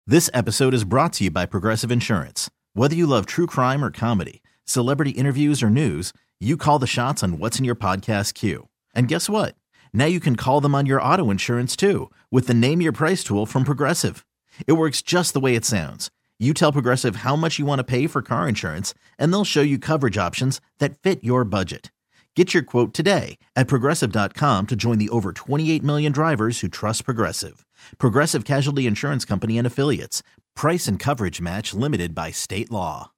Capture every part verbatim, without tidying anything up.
This episode is brought to you by Progressive Insurance. Whether you love true crime or comedy, celebrity interviews or news, you call the shots on what's in your podcast queue. And guess what? Now you can call them on your auto insurance too with the Name Your Price tool from Progressive. It works just the way it sounds. You tell Progressive how much you want to pay for car insurance, and they'll show you coverage options that fit your budget. Get your quote today at Progressive dot com to join the over twenty-eight million drivers who trust Progressive. Progressive Casualty Insurance Company and Affiliates. Price and coverage match limited by state law.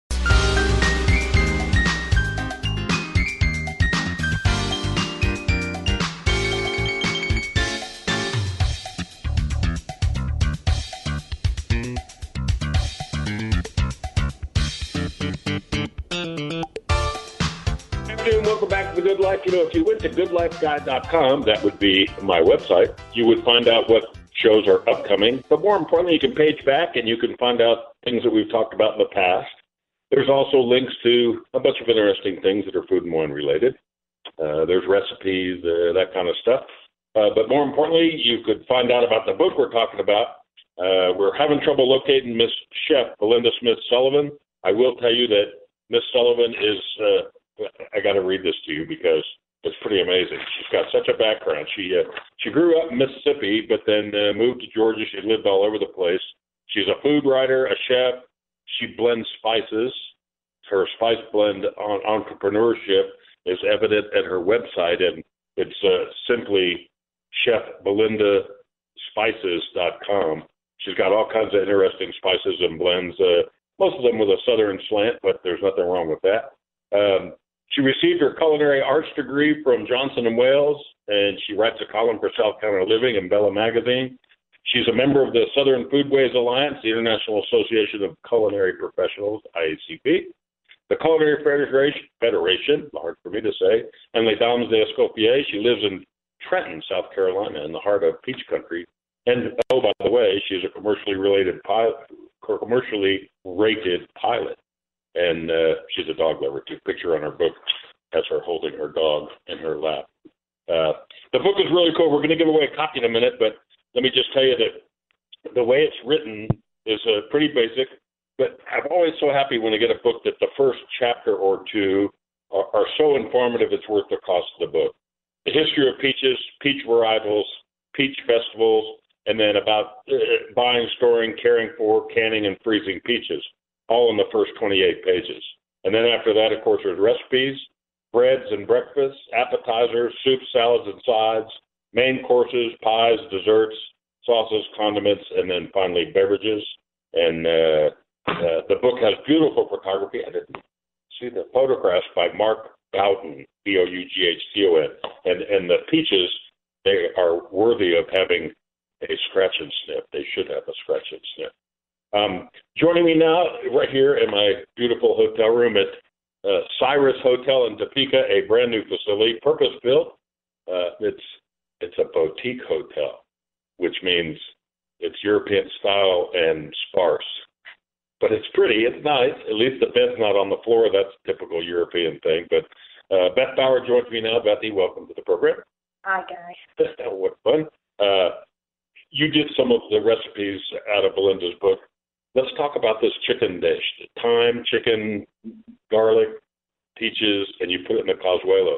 Welcome back to The Good Life. You know, if you went to good life guide dot com, that would be my website, you would find out what shows are upcoming. But more importantly, you can page back and you can find out things that we've talked about in the past. There's also links to a bunch of interesting things that are Food and Wine related. Uh, there's recipes, uh, that kind of stuff. Uh, but more importantly, you could find out about the book we're talking about. Uh, we're having trouble locating Miss Chef Belinda Smith Sullivan. I will tell you that Miss Sullivan is... Uh, I got to read this to you because it's pretty amazing. She's got such a background. She uh, she grew up in Mississippi, but then uh, moved to Georgia. She lived all over the place. She's a food writer, a chef. She blends spices. Her spice blend on entrepreneurship is evident at her website, and it's uh, simply chef belinda spices dot com. She's got all kinds of interesting spices and blends, uh, most of them with a southern slant, but there's nothing wrong with that. Um, She received her culinary arts degree from Johnson and Wales, and she writes a column for South Carolina Living and Bella Magazine. She's a member of the Southern Foodways Alliance, the International Association of Culinary Professionals, I A C P, the Culinary Federation, hard for me to say, and Les Dames d'Escoffier. She lives in Trenton, South Carolina, in the heart of Peach Country. And, oh, by the way, she's a commercially related pilot, commercially rated pilot. And uh, she's a dog lover, too. Picture on her book has her holding her dog in her lap. Uh, the book is really cool. We're going to give away a copy in a minute, but let me just tell you that the way it's written is uh, pretty basic. But I'm always so happy when I get a book that the first chapter or two are, are so informative it's worth the cost of the book. The history of peaches, peach varietals, peach festivals, and then about uh, buying, storing, caring for, canning, and freezing peaches. All in the first twenty-eight pages. And then after that, of course, there's recipes, breads and breakfasts, appetizers, soups, salads, and sides, main courses, pies, desserts, sauces, condiments, and then finally beverages. And uh, uh, the book has beautiful photography. I didn't see the photographs by Mark Boughton, B O U G H T O N. And, and the peaches, they are worthy of having a scratch and sniff. They should have a scratch and sniff. Um, joining me now, right here in my beautiful hotel room at uh, Cyrus Hotel in Topeka, a brand new facility, purpose-built. Uh, it's it's a boutique hotel, which means it's European style and sparse. But it's pretty, it's nice. At least the bed's not on the floor. That's a typical European thing. But uh, Beth Bauer joins me now. Bethy, welcome to the program. Hi, guys. What fun. Uh, you did some of the recipes out of Belinda's book. Let's talk about this chicken dish. Thyme, chicken, garlic, peaches, and you put it in a cazuela.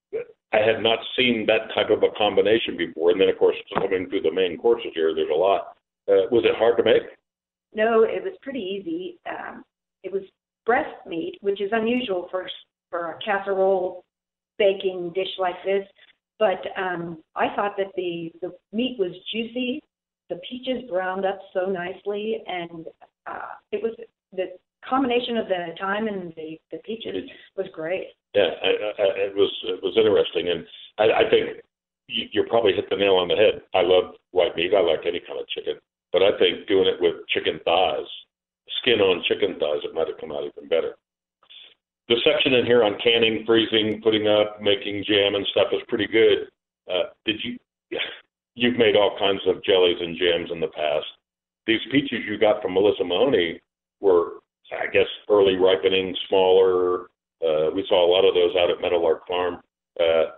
I had not seen that type of a combination before. And then, of course, coming through the main courses here, there's a lot. Uh, was it hard to make? No, it was pretty easy. Um, it was breast meat, which is unusual for, for a casserole baking dish like this. But um, I thought that the, the meat was juicy. The peaches browned up so nicely, and uh, it was the combination of the thyme and the, the peaches was great. Yeah, I, I, it was it was interesting, and I, I think you, you probably hit the nail on the head. I love white meat. I like any kind of chicken, but I think doing it with chicken thighs, skin on chicken thighs, it might have come out even better. The section in here on canning, freezing, putting up, making jam and stuff is pretty good. Uh, did you? You've made all kinds of jellies and jams in the past. These peaches you got from Melissa Mahoney were, I guess, early ripening, smaller. Uh, we saw a lot of those out at Meadowlark Farm. Uh,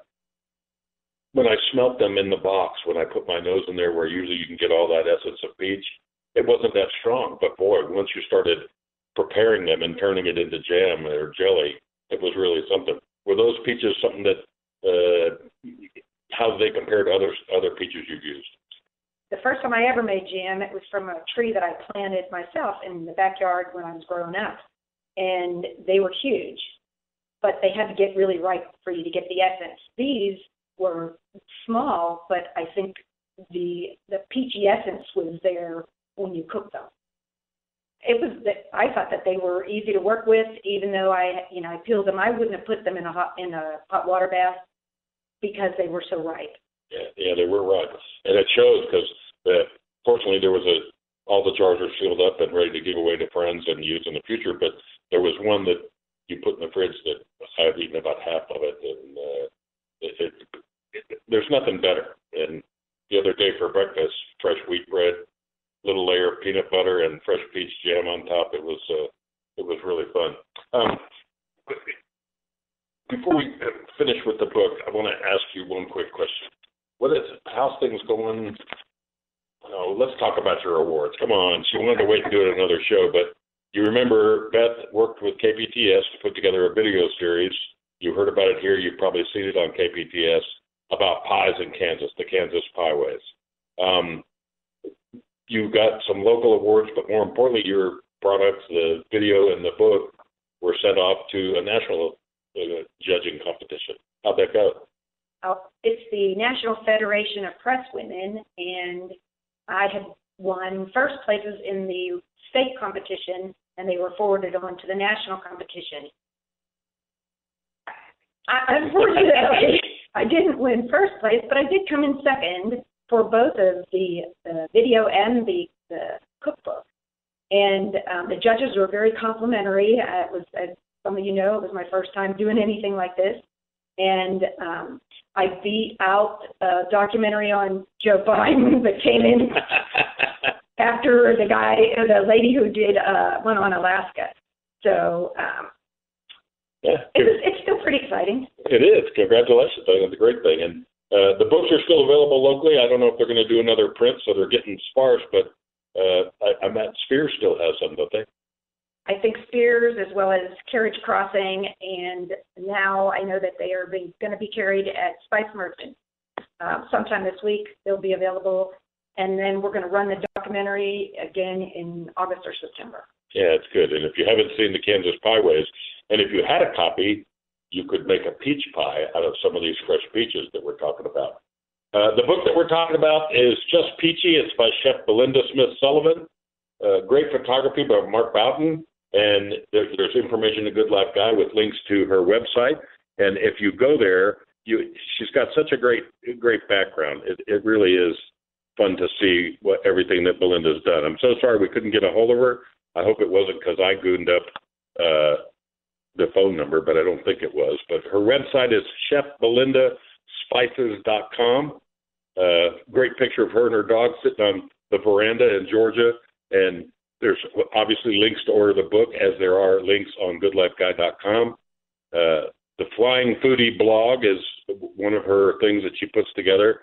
when I smelt them in the box, when I put my nose in there where usually you can get all that essence of peach, it wasn't that strong. But boy, once you started preparing them and turning it into jam or jelly, it was really something. Were those peaches something that, uh, how do they compare to other, other peaches you've used? The first time I ever made jam, it was from a tree that I planted myself in the backyard when I was growing up. And they were huge, but they had to get really ripe for you to get the essence. These were small, but I think the the peachy essence was there when you cooked them. It was that I thought that they were easy to work with, even though I, you know, I peeled them. I wouldn't have put them in a hot in a hot water bath because they were so ripe. Yeah, yeah, they were ripe, and it shows because uh, fortunately there was a all the jars are sealed up and ready to give away to friends and use in the future. But there was one that you put in the fridge that I've eaten about half of it, and uh, it, it, it, there's nothing better. And the other day for breakfast, fresh wheat bread, little layer of peanut butter and fresh peach jam on top. It was uh, it was really fun. Um, before we finish with the book, I want to ask you one quick question. What is how's things going? Oh, let's talk about your awards. Come on, she wanted to wait and do it another show, but you remember Beth worked with K P T S to put together a video series. You heard about it here. You've probably seen it on K P T S about pies in Kansas, the Kansas Pieways. Um, you got some local awards, but more importantly, your products, the video and the book, were sent off to a national uh, judging competition. How'd that go? Oh, it's the National Federation of Press Women, and I had won first places in the state competition, and they were forwarded on to the national competition. I, unfortunately, I didn't win first place, but I did come in second for both of the uh, video and the, the cookbook. And um, the judges were very complimentary. Uh, it was, as some of you know, it was my first time doing anything like this. And um, I beat out a documentary on Joe Biden that came in after the guy, the lady who did uh, one on Alaska. So um, yeah, it's, it's still pretty exciting. It is. Congratulations. That's a great thing. And uh, the books are still available locally. I don't know if they're going to do another print, so they're getting sparse, but uh, I, I'm at Spears still has some, don't they? I think Spears, as well as Carriage Crossing, and now I know that they are going to be carried at Spice Merchant. Uh, sometime this week they'll be available, and then we're going to run the documentary again in August or September. Yeah, it's good. And if you haven't seen the Kansas Pieways, and if you had a copy, you could make a peach pie out of some of these fresh peaches that we're talking about. Uh, the book that we're talking about is Just Peachy. It's by Chef Belinda Smith Sullivan. Uh, great photography by Mark Boughton. And there's information in Good Life Guide with links to her website. And if you go there, you she's got such a great great background. It, it really is fun to see what everything that Belinda's done. I'm so sorry we couldn't get a hold of her. I hope it wasn't because I gooned up uh, the phone number, but I don't think it was. But her website is chef belinda spices dot com. Uh, great picture of her and her dog sitting on the veranda in Georgia. And there's obviously links to order the book, as there are links on good life guide dot com. Uh, the Flying Foodie blog is one of her things that she puts together.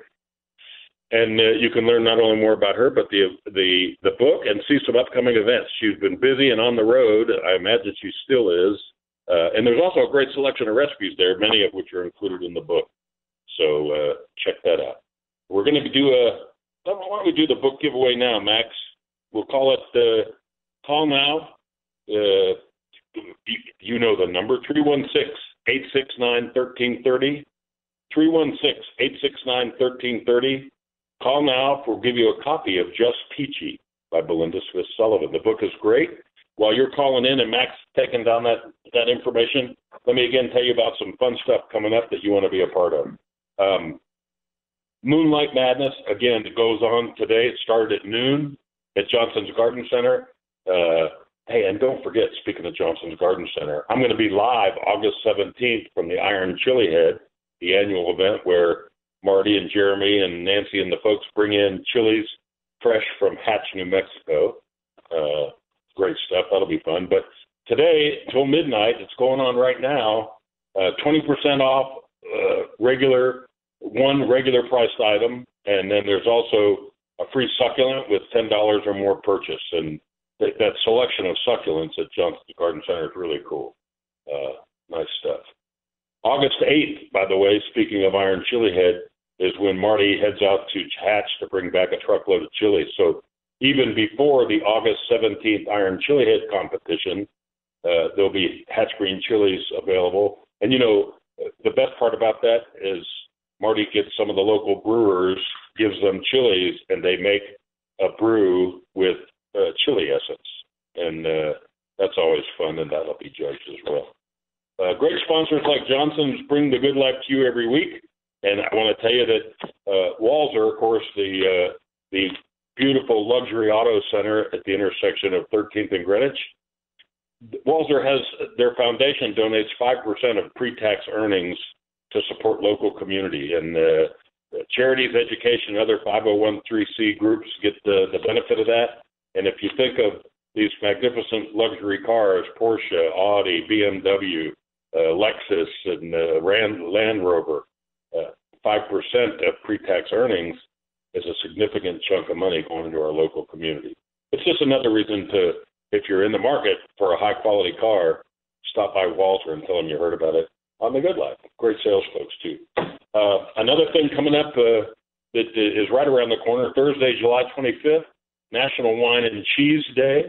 And uh, you can learn not only more about her, but the, the the book and see some upcoming events. She's been busy and on the road. I imagine she still is. Uh, and there's also a great selection of recipes there, many of which are included in the book. So uh, check that out. We're going to do a, why don't we do the book giveaway now, Max? We'll call it uh, Call Now. Uh, you, you know the number, three one six, eight six nine, one three three zero. three one six, eight six nine, one three three zero. Call now. We'll give you a copy of Just Peachy by Belinda Smith Sullivan. The book is great. While you're calling in and Max taking down that, that information, let me again tell you about some fun stuff coming up that you want to be a part of. Um, Moonlight Madness, again, it goes on today. It started at noon at Johnson's Garden Center. Uh, hey, and don't forget, speaking of Johnson's Garden Center, I'm going to be live August seventeenth from the Iron Chili Head, the annual event where Marty and Jeremy and Nancy and the folks bring in chilies fresh from Hatch, New Mexico. Uh, great stuff. That'll be fun. But today, till midnight, it's going on right now, uh, twenty percent off uh, regular, one regular priced item. And then there's also a free succulent with ten dollars or more purchase. And th- that selection of succulents at Johnston Garden Center is really cool. Uh, nice stuff. August eighth, by the way, speaking of Iron Chili Head, is when Marty heads out to Hatch to bring back a truckload of chilies. So even before the August seventeenth Iron Chili Head competition, uh, there'll be Hatch Green chilies available. And, you know, the best part about that is Marty gets some of the local brewers, gives them chilies, and they make a brew with uh, chili essence. And uh, that's always fun, and that'll be judged as well. Uh, great sponsors like Johnson's bring the good life to you every week. And I want to tell you that uh, Walser, of course, the uh, the beautiful luxury auto center at the intersection of thirteenth and Greenwich, Walser has their foundation donates five percent of pre-tax earnings to support local community. And uh, charities, education, and other five oh one c groups get the, the benefit of that. And if you think of these magnificent luxury cars, Porsche, Audi, B M W, uh, Lexus, and uh, Rand, Land Rover, uh, five percent of pre-tax earnings is a significant chunk of money going into our local community. It's just another reason to, if you're in the market for a high-quality car, stop by Walser and tell them you heard about it on The Good Life. Great sales folks, too. Uh, another thing coming up uh, that is right around the corner, Thursday, July twenty-fifth, National Wine and Cheese Day,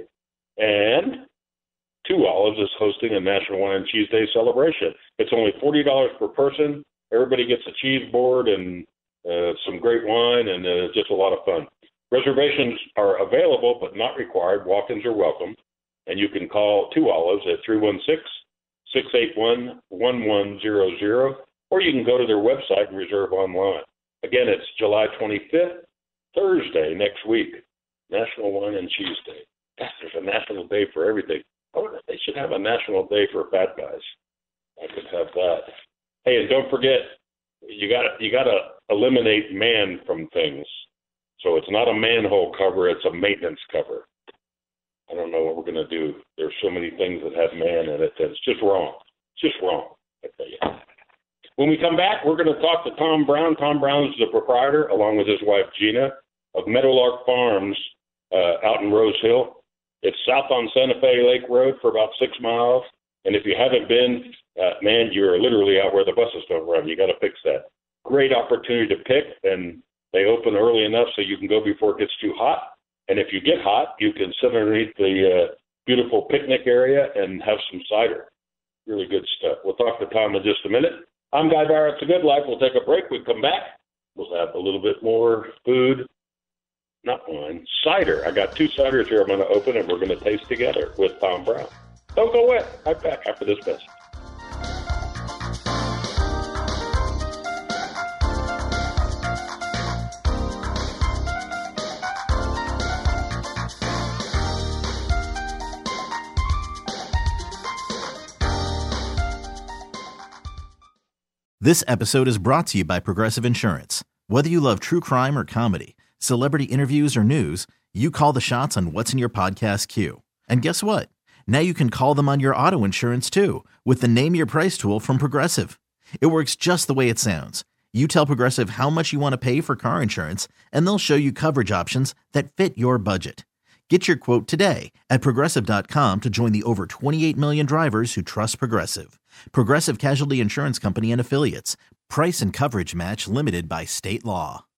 and Two Olives is hosting a National Wine and Cheese Day celebration. It's only forty dollars per person. Everybody gets a cheese board and uh, some great wine, and uh, just a lot of fun. Reservations are available but not required. Walk-ins are welcome. And you can call Two Olives at three one six, six eight one, one one zero zero, or you can go to their website and reserve online. Again, it's July twenty-fifth, Thursday next week, National Wine and Cheese Day. Gosh, there's a national day for everything. Oh, they should have a national day for fat guys. I could have that. Hey, and don't forget, you got you got to eliminate man from things. So it's not a manhole cover; it's a maintenance cover. I don't know what we're going to do. There's so many things that have man in it that it's just wrong. It's just wrong, I tell you. When we come back, we're going to talk to Tom Brown. Tom Brown is the proprietor, along with his wife Gina, of Meadowlark Farms uh, out in Rose Hill. It's south on Santa Fe Lake Road for about six miles. And if you haven't been, uh, man, you're literally out where the buses don't run. You got to fix that. Great opportunity to pick, and they open early enough so you can go before it gets too hot. And if you get hot, you can sit underneath the uh, beautiful picnic area and have some cider. Really good stuff. We'll talk to Tom in just a minute. I'm Guy Barrett. It's a Good Life. We'll take a break. We'll come back. We'll have a little bit more food. Not wine, cider. I got two ciders here I'm going to open, and we're going to taste together with Tom Brown. Don't go away. Right back after this message. This episode is brought to you by Progressive Insurance. Whether you love true crime or comedy, celebrity interviews or news, you call the shots on what's in your podcast queue. And guess what? Now you can call them on your auto insurance too with the Name Your Price tool from Progressive. It works just the way it sounds. You tell Progressive how much you want to pay for car insurance, and they'll show you coverage options that fit your budget. Get your quote today at Progressive dot com to join the over twenty-eight million drivers who trust Progressive. Progressive Casualty Insurance Company and Affiliates. Price and coverage match limited by state law.